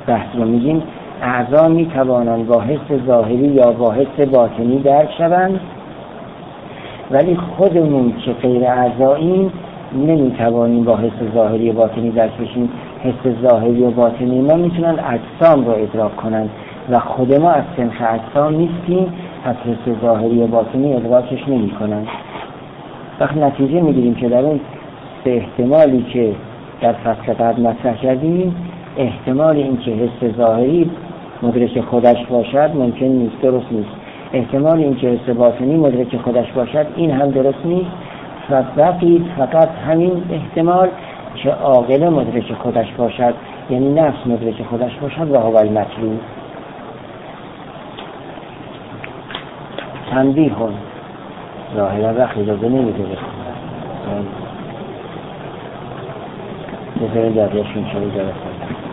[SPEAKER 1] بحث رو میگیم اعضا میتوانند با حس ظاهری یا با حس باطنی درک شوند، ولی خودمون که غیر اعضاییم نمیتوانیم با حس ظاهری و باطنی درک بشیم. حس ظاهری و باطنی ما میتونن اجسام رو ادراک کنن و خود ما از سنخ اجسام نیستیم، از حس ظاهری و باطنی ادراکش نمی کنن. وقتی نتیجه میگیریم که در اون سه احتمالی که در فصل قبل مطرح کردیم، احتمال این که حس ظاهری مدرک خودش باشد ممکن نیست، درست نیست. احتمال این که حس باطنی مدرک خودش باشد این هم درست نیست. و بقید فقط همین احتمال که عاقل مدرک خودش باشد، یعنی نفس مدرک خودش باشد و هو المطلوب. تنبیه کن ظاهرا وقت اجازه نمیده بخونم بذاره دردشون شده جلسه